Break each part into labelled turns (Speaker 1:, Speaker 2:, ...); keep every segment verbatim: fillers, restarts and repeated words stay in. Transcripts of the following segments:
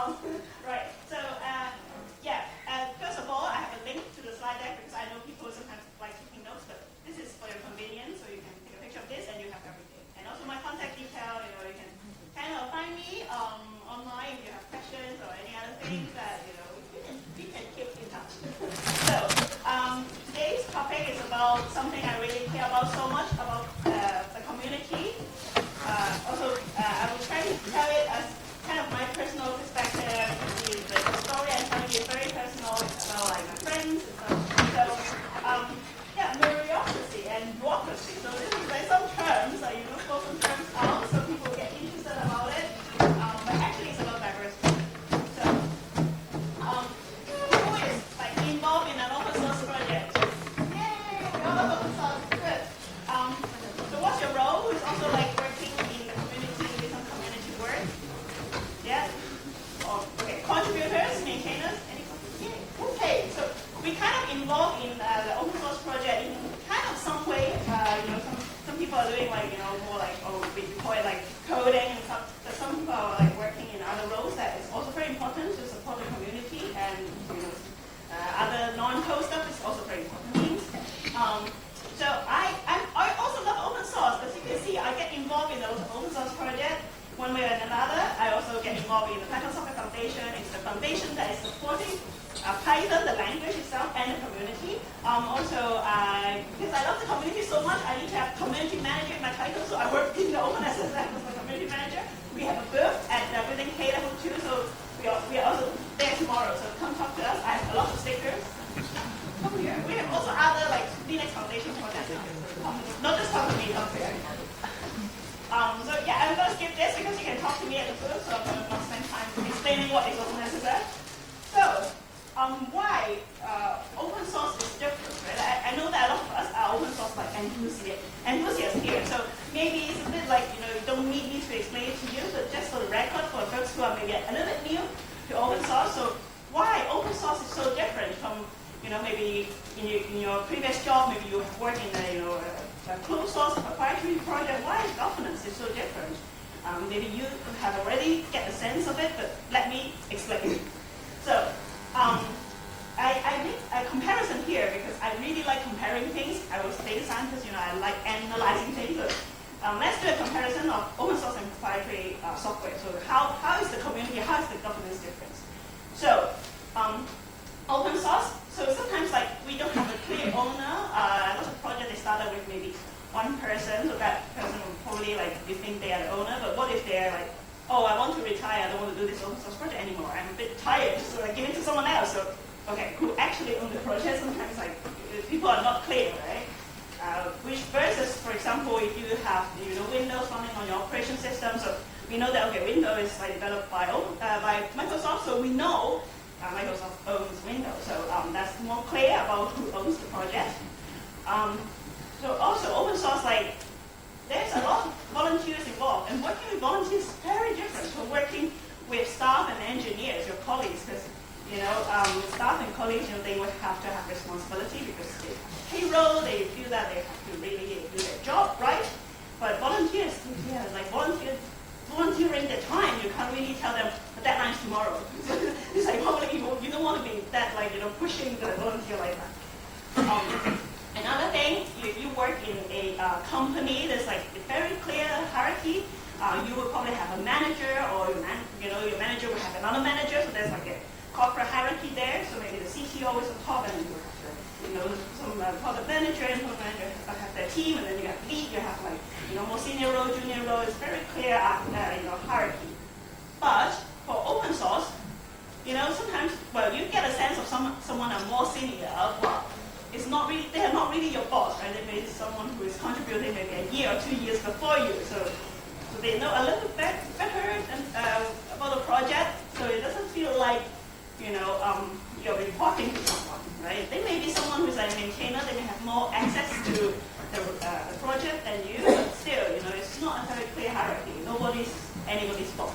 Speaker 1: Um, right. So, uh, yeah. Uh, first of all, I have a link to the slide deck because I know people sometimes like taking notes, but this is for your convenience, so you can take a picture of this and you have everything. And also my contact detail. You know, you can kind of find me um, online if you have questions or any other things that you know we can we can keep in touch. So, um, today's topic is about something I really care about so much about uh, the community. Uh, also, uh, I will try to tell it as kind of my personal perspective. The, the story I'm telling you is very personal. It's about like my friends and stuff. So, um, yeah, meritocracy and bureaucracy. So this is like some terms, like you know, throw some terms out so people get interested about it. Um, but actually, it's about diversity. So, um, who is like involved in an open source project? Yay! We all love open source. Good. Um, so what's your role? Who's also like working in the community, with some community work? Yeah? Oh, okay. Contributors, maintainers, any yeah. Okay, so we kind of involved in uh, the open source project in kind of some way. Uh, you know, some, some people are doing like, you know, more like, oh, we call it like coding and stuff. But some people are like working in other roles that is also very important to support the community, and, you know, uh, other non-code stuff is also very important. Um, so I, I'm, I also love open source. As you can see, I get involved in the open source project one way or another. I also get involved in the Python Software Foundation. It's the foundation that is supporting uh, Python, the language itself, and the community. Um, also, uh, because I love the community so much, I need to have community manager in my title, so I work in the OpenSSF as the community manager. We have a booth at uh, within K level two, so we are, we are also there tomorrow, so come talk to us. I have a lot of stickers. Come here. We have also other like Linux Foundation projects. Um, not just talk to me, up here. Um, so yeah, I'm going to skip this because you can talk to me at the booth, so I'm going to not spend time explaining what is OpenSSF. So, um, why uh, open source is different, right? I, I know that a lot of us are open source like enthusiasts, enthusiasts here, so maybe it's a bit like, you know, you don't need me to explain it to you, but just for the record, for folks who are maybe a little bit new to open source, so why open source is so different from, you know, maybe in your, in your previous job, maybe you have worked in a, you know, a, a closed source proprietary project. Why governance is so different? Um, maybe you have already get a sense of it, but let me explain. So, um, I, I make a comparison here because I really like comparing things. I was a data scientist, you know, I like analyzing things. So, um, let's do a comparison of open source and proprietary uh, software. So, how, how is the community, how is the governance difference? So, um, open source, so sometimes like we don't have a clear owner. Uh, lots of projects they started with maybe one person, so that person will probably like you think they are the owner, but what if they're like, oh, I want to retire, I don't want to do this open source project anymore, I'm a bit tired, so like give it to someone else. So okay, who actually own the project? Sometimes like people are not clear, right? Uh, which versus, for example, if you have you know Windows running on your operation system, so we know that okay, Windows is like developed by uh, by Microsoft, so we know Uh, Microsoft owns Windows, so um, that's more clear about who owns the project. Um, so also open source, like there's a lot of volunteers involved, and working with volunteers is very different from working with staff and engineers, your colleagues, because you know um, staff and colleagues, you know, they would have to have responsibility because they have payroll, they feel that they have to really do their job right. But volunteers, yeah, like volunteers. Volunteering the time, you can't really tell them the deadline's tomorrow. It's like probably you, you don't want to be that like you know pushing the volunteer like that. Um, another thing, you, you work in a uh, company. There's like a very clear hierarchy. Uh, you will probably have a manager, or your man, you know your manager will have another manager. So there's like a corporate hierarchy there. So maybe the C T O is on top, and you have the, you know some uh, product manager and product manager have their team, and then you have lead. You have like you know more senior role, junior role. It's very clear uh, you know hierarchy. But for open source, you know sometimes well you get a sense of some someone are more senior. Well, it's not really they are not really your boss, right? They may be someone who is contributing maybe a year or two years before you. So, so they know a little bit better than, uh, about the project. So it doesn't feel like you know um, you're reporting to someone, right? They may be someone who's a maintainer. They may have more access to the, uh, the project than you, but still, you know, it's not a very clear hierarchy. Nobody's anybody's boss.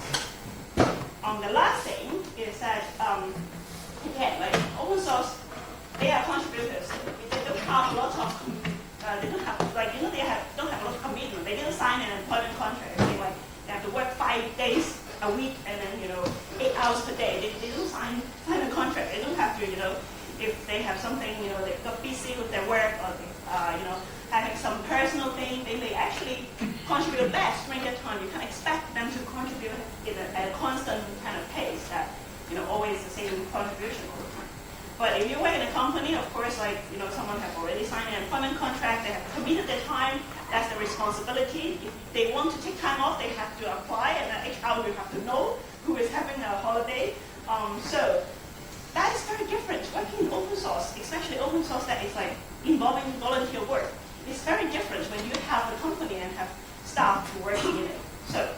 Speaker 1: Um, the last thing is that, um, again, like open source, they are contributors. They don't have lots of, uh, they don't have, like, you know, they have don't have a lot of commitment. They didn't sign an employment contract. They like they have to work five days a week and then, you know, eight hours hours per day. They, they don't sign, sign a contract. They don't have to, you know, if they have something, you know, they got busy with their work or, they, uh, you know, having some personal thing, they may actually contribute less during that time. You can't expect them to contribute in a, at a constant kind of pace that, you know, always the same contribution all the time. But if you work in a company, of course, like, you know, someone have already signed an employment contract, they have committed their time, that's their responsibility. If they want to take time off, they have to apply, and the H R will have to know who is having a holiday. Um, so that is very different. Working in open source, especially open source that is like involving volunteer work, is very different when you have a company and have staff working in it. So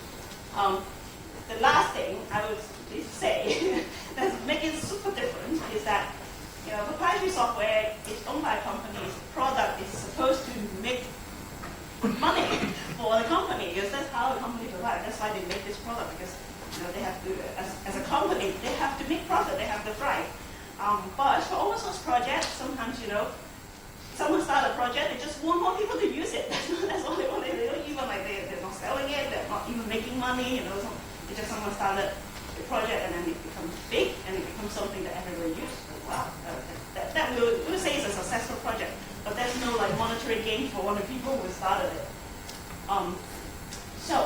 Speaker 1: um, the last thing I would say that's making it super different is that, you know, proprietary software is owned by companies. Product is supposed to make money for the company because that's how the company survives. That's why they make this product because, you know, they have to, as, as a company, they have to make profit. They have to thrive. Um, but for open source projects, sometimes, you know, someone start a project, they just want more people to use it. That's, that's all they want. They don't even like they, they're not selling it. They're not even making money. You know, so it's just someone started the project and then it becomes big and it becomes something that everybody uses. Wow, uh, that, that we'll, we'll say is a successful project, but there's no like monetary gain for one of the people who started it. Um, so,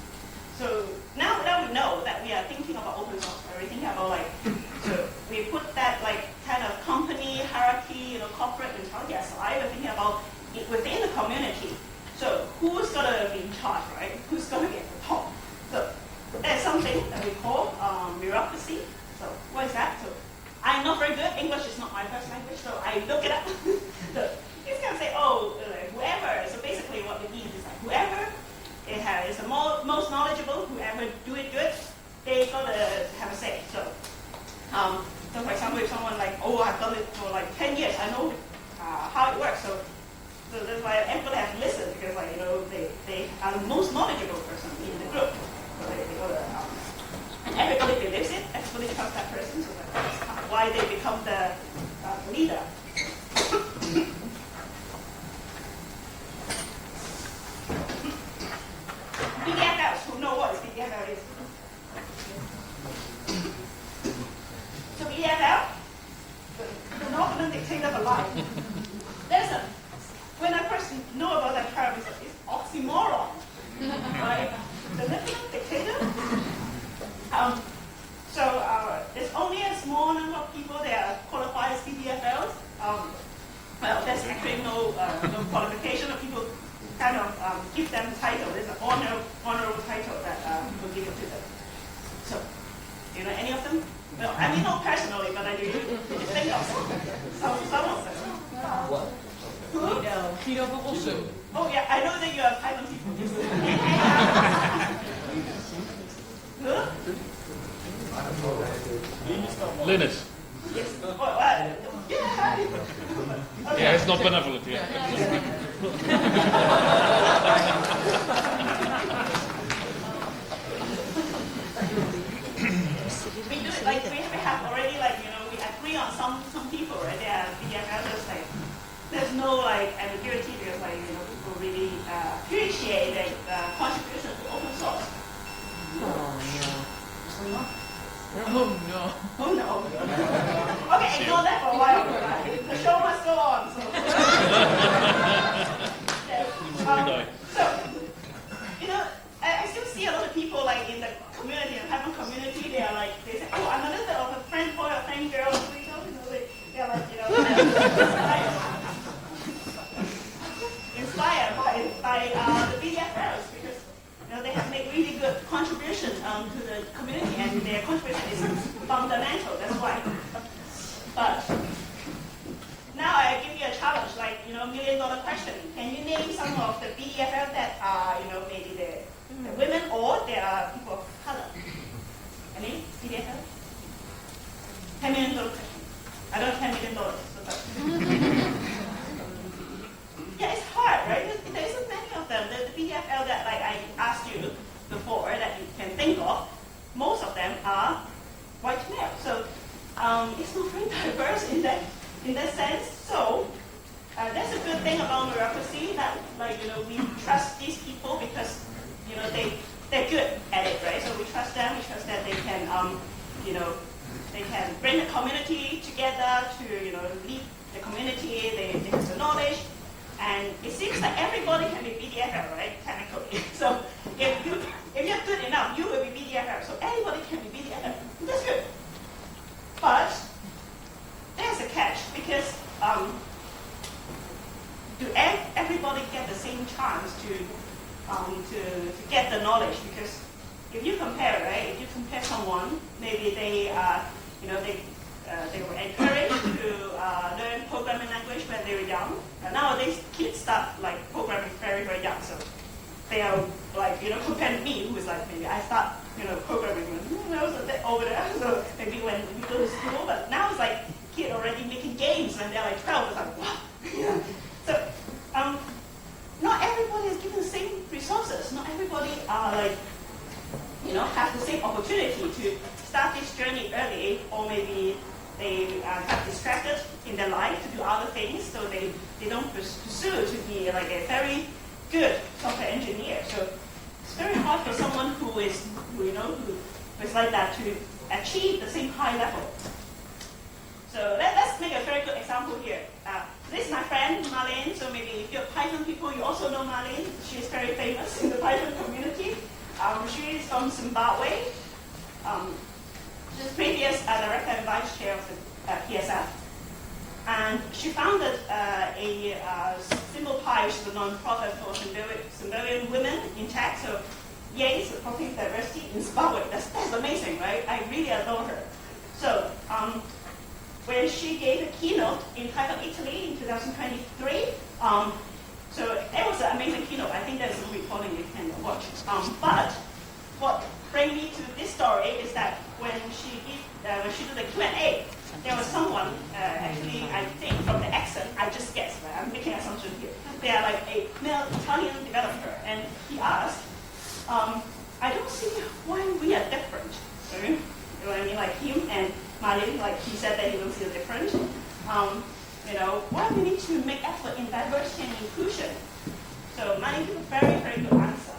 Speaker 1: so now that we know that we are thinking about open source, we're thinking about like, so we put that like kind of company hierarchy, you know, corporate mentality aside. We're thinking about it within the community. So who's gonna be in charge, right? Who's gonna be at the top? So there's something that we call um, bureaucracy. So what is that? So I'm not very good. English is not my first language, so I look it up. So it's gonna say, oh, uh, whoever. So basically, what it means is like whoever it has, is the more, most knowledgeable, whoever do it good, they gotta have a say. So, um, so for example, if someone like, oh, I've done it for like ten years, I know uh, how it works. So, so that's why everybody has to listen because, like, you know, they they are the most knowledgeable person in the group. So they, they gotta, um, and everybody believes it. Everybody becomes that person. So that's why they become the uh, leader. B D F Ls, who know what B D F L is? So B D F L, the, the Northern dictator of life. Listen, when I first know about that term, it's, it's oxymoron, right? The Northern dictator. Um, so uh, there's only a small number of people that are qualified as B D F Ls. Um, well, there's actually no, uh, no qualification of people. Kind of um, give them title. There's an honor, honorable title that um, will give it to them. So, you know any of them? Well, I mean not personally, but I do. You think of some, some of them.
Speaker 2: What?
Speaker 1: Who?
Speaker 3: No, Peter Bubblesuit.
Speaker 1: Oh yeah, I know that you are Python people. Who?
Speaker 4: Linus.
Speaker 1: Yes. Oh, uh, yeah. Okay.
Speaker 4: Yeah, it's not benevolent. Yeah.
Speaker 1: We do it like we have already like you know we agree on some some people right. They are B D F L just like there's no like ambiguity because like you know people really uh, appreciate the uh, contribution to open source.
Speaker 3: Oh no. Oh no.
Speaker 1: Oh no. Okay, ignore that for a while. Right? The show must go on. So, yeah. um, so you know, I, I still see a lot of people like in the community, the Python community. They are like they say, oh, I'm a little bit of a friend boy or friend girl. You know, they, they're like you know, inspired by by uh, the B D F Ls because. You know, they have made really good contributions um, to the community, and their contribution is fundamental. That's why. But now I give you a challenge, like you know, million dollar question. Can you name some of the B D F L that are, you know, maybe the, the women or there are people of color? Any B D F L? Ten million dollar question. I don't have ten million dollars. So yeah, it's hard, right? There, there isn't many of them. The, the B D F L that like I asked you before that you can think of, most of them are white male. So um, it's not very diverse in that in that sense. So uh, that's a good thing about bureaucracy that like you know we trust these people because you know they they're good at it, right? So we trust them. We trust that they can um, you know, they can bring the community together to, you know, lead the community, they, they have the knowledge, and it seems like everybody can be B D F L, right, technically. So if, you, if you're good enough, you will be B D F L, so anybody can be B D F L. That's good. But there's a catch, because um, do everybody get the same chance to, um, to, to get the knowledge? Because if you compare, right, if you compare someone, maybe they, uh, you know, they, uh, they were encouraged to uh, learn programming language when they were young. And nowadays, kids start like programming very, very young. So they are like, you know, compared to me, who is like, maybe I start, you know, programming when I was a bit older. So maybe when we go to school, but now it's like kids already making games when they're like twelve. It's like, wow. Yeah. So um, not everybody is given the same resources. Not everybody are like, you know, have the same opportunity to start this journey early, or maybe they uh, got distracted in their life to do other things, so they, they don't pursue to be like a very good software engineer. So it's very hard for someone who is, who, you know, who, who is like that to achieve the same high level. So let, let's make a very good example here. Uh, this is my friend, Marlene. So maybe if you're Python people, you also know Marlene. She's very famous in the Python community. Um, she is from Zimbabwe. Um, she's previous uh, director and vice chair of the uh, P S F. And she founded uh, a uh, Simple Pi, which is a non-profit for Zimbabwe, Zimbabwean women in tech. So yay, supporting diversity in Zimbabwe. That's, that's amazing, right? I really adore her. So um, when she gave a keynote in Python Italy in two thousand twenty-three, um, so it was an amazing keynote. I think there's a recording you can watch. Um, but what brings me to this story is that when she did, uh, when she did the Q and A, there was someone, uh, actually, I think from the accent, I just guessed, right? I'm making an assumption here. They are like a male Italian developer, and he asked, um, I don't see why we are different. Right? You know what I mean? Like him and Marlene, like he said that he don't see the difference. Um, you know, why we need to make effort in diversity and inclusion? So Marlene gave a very, very good answer.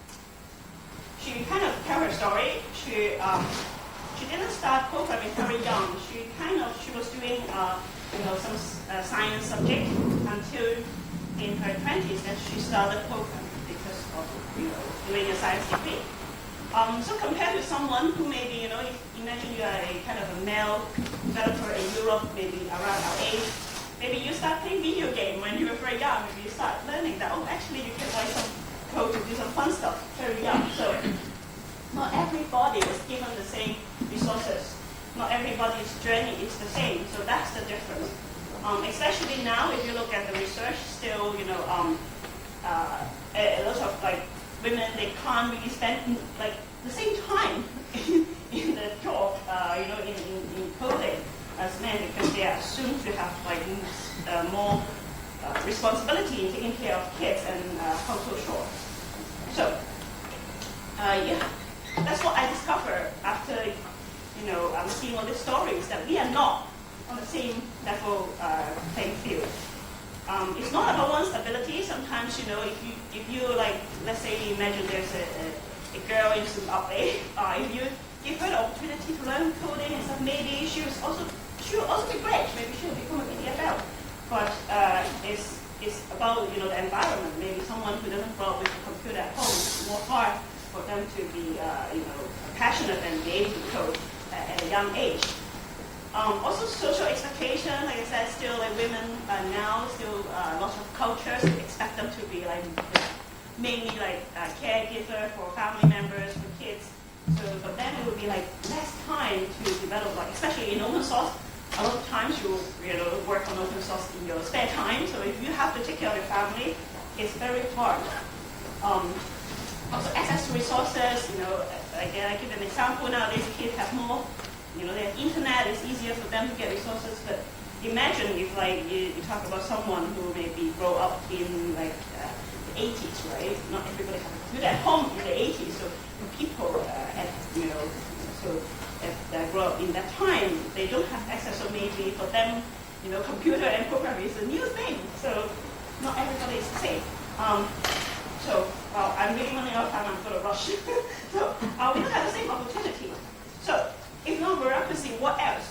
Speaker 1: She kind of tell her story. She um, she didn't start programming very young. She kind of she was doing uh, you know some uh, science subject until in her twenties that she started programming because of you know doing a science degree. Um, so compared to someone who maybe you know if, imagine you are a kind of a male developer in Europe, maybe around our age. Maybe you start playing video game when you were very young. Maybe you start learning that oh actually you can write some code to do some fun stuff very young. So not everybody is given the same resources. Not everybody's journey is the same. So that's the difference. Um, especially now, if you look at the research, still, you know, um, uh, a, a lot of like women, they can't really spend like the same time in, in the job, uh, you know, in, in, in coding as men because they are assumed to have like uh, more uh, responsibility in taking care of kids and uh, household chores. So, uh, yeah. That's what I discovered after, you know, um, seeing all these stories, that we are not on the same level uh, playing field. Um, it's not about one's ability. Sometimes, you know, if you, if you like, let's say, imagine there's a, a, a girl in Zimbabwe, uh, if you give her the opportunity to learn coding and stuff, maybe she was also, she will also be great. Maybe she will become a B D F L. But uh, it's, it's about, you know, the environment. Maybe someone who doesn't grow up with a computer at home, it's more hard for them to be, uh, you know, passionate and be able to code at, at a young age. Um, also, social expectation, like I said, still like women uh, now, still uh, lots of cultures expect them to be like mainly like a caregiver for family members, for kids. So for them, it would be like less time to develop, like especially in open source. A lot of times you you know work on open source in your spare time. So if you have to take care of your family, it's very hard. Um, Also, access to resources, you know, again, I give an example. Nowadays, kids have more, you know, they have internet, it's easier for them to get resources. But imagine if, like, you, you talk about someone who maybe grow up in, like, uh, the eighties, right? Not everybody has a computer at home in the eighties. So for people, uh, at, you know, so if they grow up in that time, they don't have access. So maybe for them, you know, computer and programming is a new thing. So not everybody is the same. Um, So, well, I'm really running out of time, I'm going to rush. So, uh, we don't have the same opportunity. So, if not bureaucracy, what else?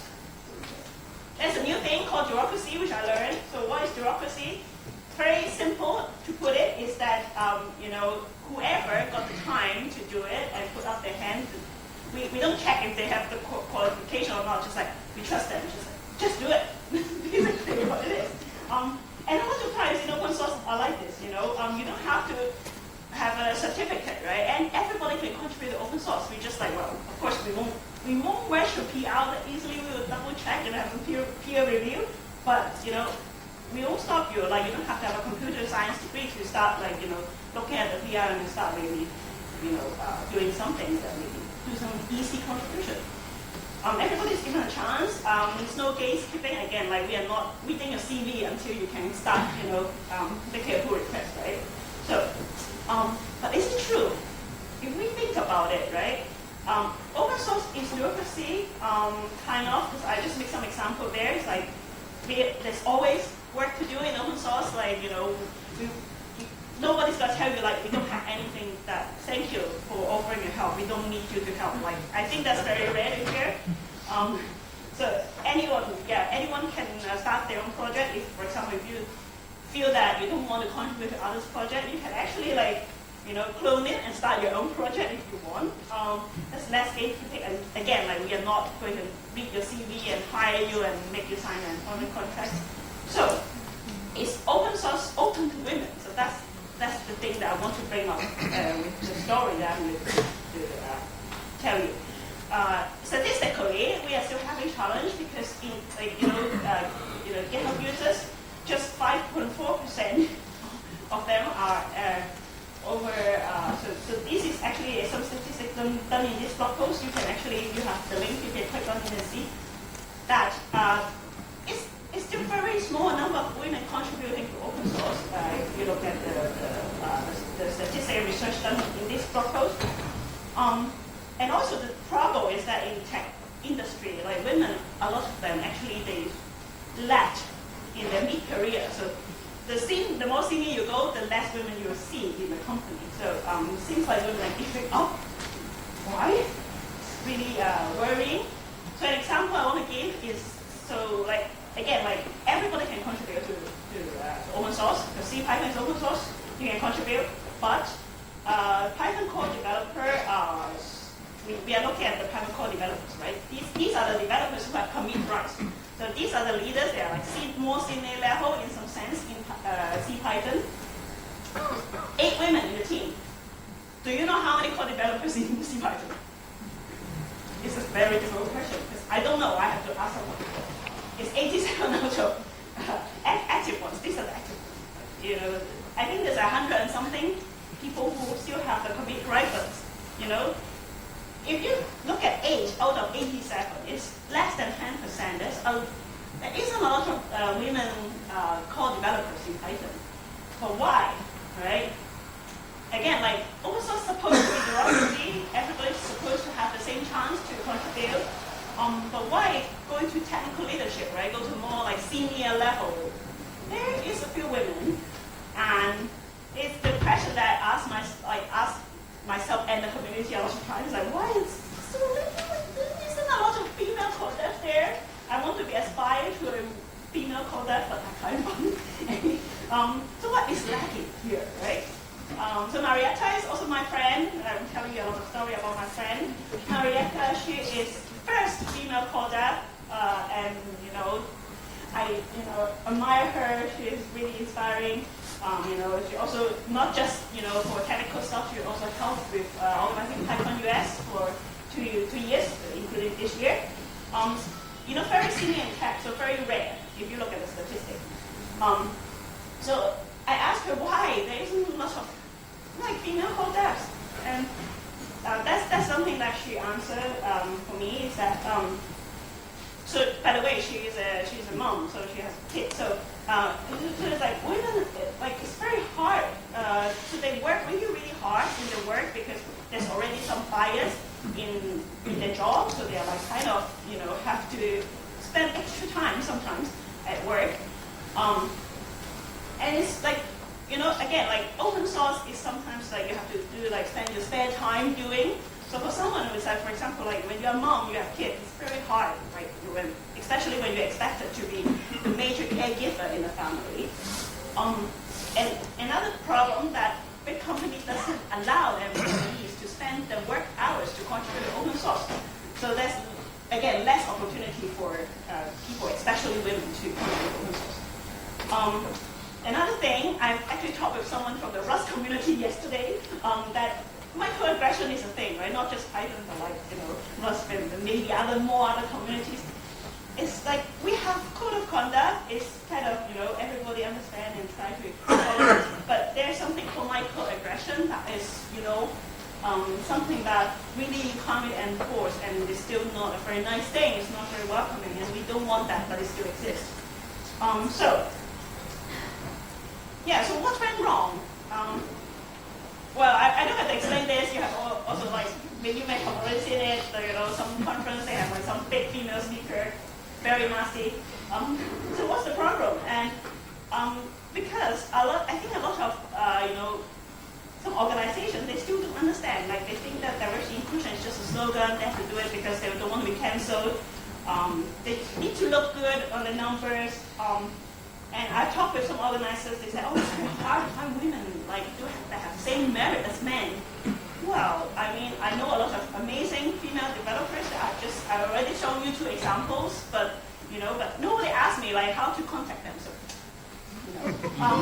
Speaker 1: There's a new thing called bureaucracy, which I learned. So what is bureaucracy? Very simple to put it is that, um, you know, whoever got the time to do it and put up their hand, we, we don't check if they have the qualification or not, just like, we trust them, just like, just do it. Basically what it is. Um, and a lot of times in open source are like this, you know, um, you don't have to have a certificate, right? And everybody can contribute to open source. We just like, well, of course we won't, we won't rush to P R that easily. We will double check and have a peer, peer review. But, you know, we won't stop you. Like, you don't have to have a computer science degree to start, like, you know, looking at the P R and start maybe, you know, uh, doing something that maybe do some easy contribution. Um, everybody's given a chance. Um, there's no gatekeeping. Again, like, we are not reading your C V until you can start, you know, um, making a pull request, right? So, um, but is it true? If we think about it, right? Um, open source is bureaucracy, um, kind of, because I just make some example there. It's like, we, there's always work to do in open source. Like, you know, we, we, nobody's going to tell you, like, we don't have anything that, thank you for offering your help. We don't need you to help. Like, I think that's very rare to hear. Um, so anyone, yeah, anyone can uh, start their own project. If, for example, if you feel that you don't want to contribute to others' project, you can actually, like, you know, clone it and start your own project if you want. Um, that's less gatekeeping. And again, like, we are not going to read your C V and hire you and make you sign an employment contract. So, is open source open to women? So that's that's the thing that I want to bring up uh, with the story that I'm going to uh, tell you. Uh, statistically, we are still having challenge because in, like, you know, uh, you know, GitHub users, just five point four percent of them are uh, over, uh, so, so this is actually some statistics done, done in this blog post. You can actually, if you have the link, you can click on it and see that uh, it's, it's still very small number of women contributing to open source. Uh, if you look at the, the, uh, the, the statistical research done in this blog post. Um, and also the trouble is that in tech industry, like women, a lot of them actually, they left in their mid-career. So the, sen the more senior you go, the less women you will see in the company. So um, it seems like women are giving up. Why? It's really uh, worrying. So an example I want to give is, so like, again, like everybody can contribute to, to uh, open source. The C Python is open source, you can contribute, but uh, Python core developer, uh, we, we are looking at the Python core developers, right? These, these are the developers who have commit rights. So these are the leaders. They are like more senior level in some sense in uh, C Python. Eight women in the team. Do you know how many core developers in C Python? It's a very difficult question because I don't know. I have to ask someone. It's eighty-seven out of uh, active ones. These are the active ones. You know, I think there's a hundred and something people who still have the commit right, but you know. If you look at eight out of eighty-seven, it's less than ten percent. There's a, there isn't a lot of uh, women uh, core developers in Python. But why, right? Again, like, open source is supposed to be bureaucracy. Everybody's supposed to have the same chance to contribute. Um, but why going to technical leadership, right? Go to more like senior level. There is a few women, and it's the question that I ask my, like, ask myself and the community a lot of times, like, why is so little? There isn't a lot of female coders there. I want to be aspired to a female coder, but I can't find. um, so what is lacking here, right? Um, so Marietta is also my friend. I'm telling you a lot of story about my friend. Marietta, she is first female coder, uh, and you know, I you know admire her. She is really inspiring. Um, you know, she also, not just, you know, for technical stuff, she also helped with uh, organizing PyCon U S for two, two years, including this year. Um, you know, very senior in tech, so very rare, if you look at the statistics. Um, so I asked her why there isn't much of, like, female coders. And uh, that's, that's something that she answered um, for me, is that, um, so by the way, she is a, she's a mom, so she has kids. So Uh, so it's like women, like it's very hard. Uh, so they work really, really hard in their work because there's already some bias in, in their job. So they are like kind of, you know, have to spend extra time sometimes at work. Um, and it's like, you know, again, like open source is sometimes like you have to do like spend your spare time doing. So for someone who's like, for example, like when you're a mom, you have kids, it's very hard you're expected to be the major caregiver in the family. Um, and another problem that big company doesn't allow their employees to spend their work hours to contribute to open source. So there's, again, less opportunity for uh, people, especially women, to contribute to open source. Um, another thing, I've actually talked with someone from the Rust community yesterday, um, that microaggression is a thing, right? Not just Python, but like, you know, Rust and maybe other more other communities. It's like we have code of conduct. It's kind of, you know, everybody understand and try to follow it. But there's something called microaggression that is, you know, um, something that really can't be enforced, and it's still not a very nice thing. It's not very welcoming, and we don't want that, but it still exists. Um, so, yeah. So what went wrong? Um, Well, I, I don't have to explain this. You have also, like, maybe you may have already seen it. So, you know, some conference, they have like some big female speaker, very nasty. Um, so what's the problem? And um, because a lot, I think a lot of, uh, you know, some organizations, they still don't understand. Like, they think that diversity inclusion is just a slogan. They have to do it because they don't want to be canceled. Um, they need to look good on the numbers. Um, And I've talked with some organizers, they say, oh, it's very hard to find women like do have, that have the same merit as men. Well, I mean, I know a lot of amazing female developers that I've just, I've already shown you two examples, but, you know, but nobody asked me like how to contact them, so, you know. Um,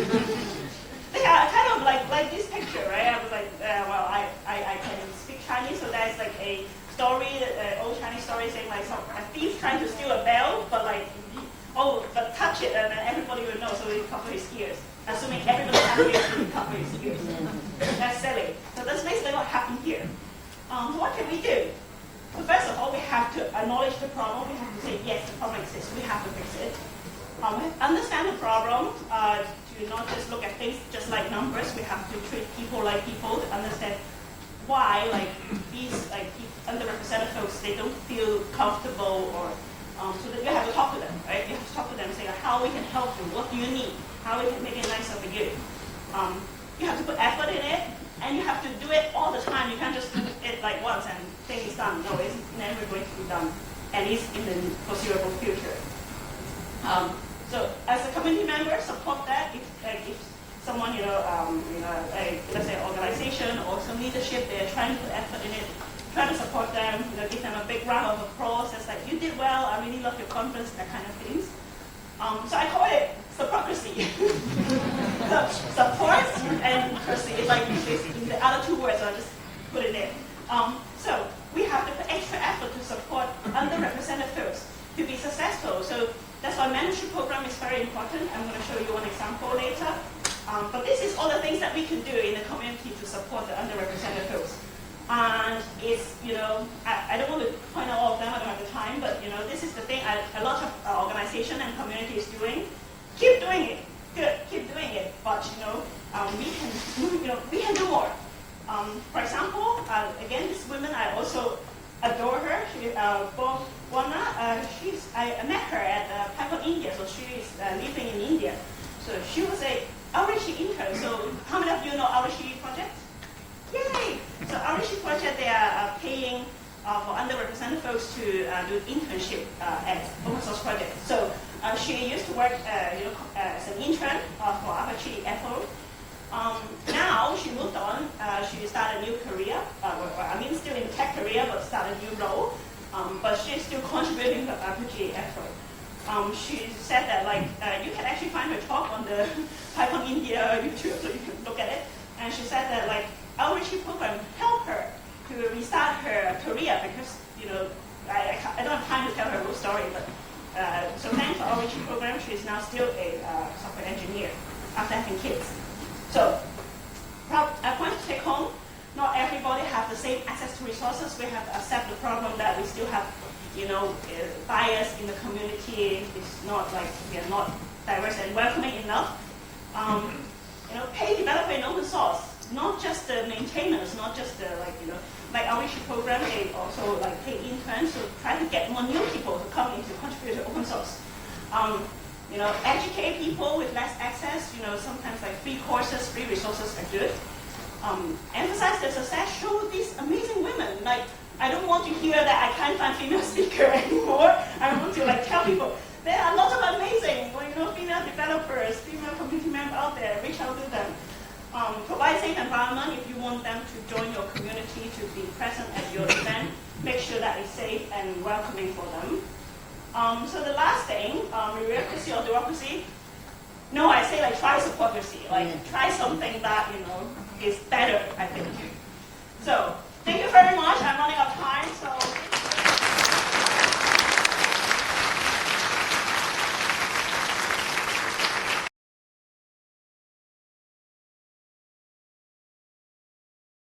Speaker 1: they are kind of like, like this picture, right? I was like, uh, well, I, I, I can speak Chinese, so there's like a story, uh, old Chinese story saying like some, a thief trying to steal a bell, but like, oh, but touch it and then everybody will know, so we cover his ears. Assuming everybody has ears, we cover his ears. That's silly. So that's basically what happened here. Um, so what can we do? So first of all, we have to acknowledge the problem. We have to say, yes, the problem exists. We have to fix it. Um, understand the problem. Uh, to not just look at things just like numbers. We have to treat people like people to understand why, like these like underrepresented folks, they don't feel comfortable or. Um, so that you have to talk to them, right? You have to talk to them and say, how we can help you, what do you need, how we can make it nicer for you. Um, you have to put effort in it, and you have to do it all the time. You can't just do it like once and think it's done. No, it's never going to be done, at least in the foreseeable future. Um, so as a community member, support that. If, like, if someone, you know, um, you know, like, let's say an organization or some leadership, they're trying to put effort in it, try to support them, you know, give them a big round of applause. It's like, you did well, I really love your conference, that kind of things. Um, so I call it supportocracy. So, support and cracy, it's like it's in the other two words, so I just put it in. Um, so we have to put extra effort to support underrepresented folks to be successful. So that's why mentorship program is very important. I'm going to show you one example later. Um, but this is all the things that we can do in the community to support the underrepresented folks. And it's, you know, I, I don't want to point out all of them, I don't have the time, but, you know, this is the thing I, a lot of uh, organization and community is doing. Keep doing it. Good, keep doing it. But, you know, um, we can, you know, we can do more. Um, for example, uh, again, this woman, I also adore her. She, uh, Bhavana, uh, she's, I met her at uh, PyCon India, so she is uh, living in India. So she was a Outreachy intern. So how many of you know Outreachy project? Yay! So Outreachy project, they are uh, paying uh, for underrepresented folks to uh, do internship uh, at open source project. So uh, she used to work uh, you know, uh, as an intern uh, for Apache Ethel. Um, now she moved on. Uh, she started a new career. Uh, well, I mean, still in tech career, but started a new role. Um, but she's still contributing to Apache Ethel. Um, she said that like uh, you can actually find her talk on the PyCon India YouTube, so you can look at it. And she said that like Outreachy program helped her to restart her career because, you know, I, I don't have time to tell her whole story, but uh, so thanks to Outreachy program, she is now still a uh, software engineer after having kids. So, a point to take home, not everybody have the same access to resources. We have to accept the problem that we still have, you know, uh, bias in the community. It's not like we are not diverse and welcoming enough. Um, you know, pay developer in open source. Not just the maintainers, not just the, like, you know, like Outreachy program, they also like pay interns to try to get more new people to come in to contribute to open source. Um, you know, educate people with less access, you know, sometimes like free courses, free resources are good. Um, emphasize the success, show these amazing women. Like, I don't want to hear that I can't find female speaker anymore. I want to like tell people. There are lots of amazing, well, you know, female developers, female community members out there. Reach out to them. Um, provide safe environment if you want them to join your community, to be present at your event. Make sure that it's safe and welcoming for them. Um, so the last thing, um, bureaucracy or bureaucracy. No, I say like try supportocracy. Like try something that you know is better. I think. So thank you very much. I'm running out of time. So.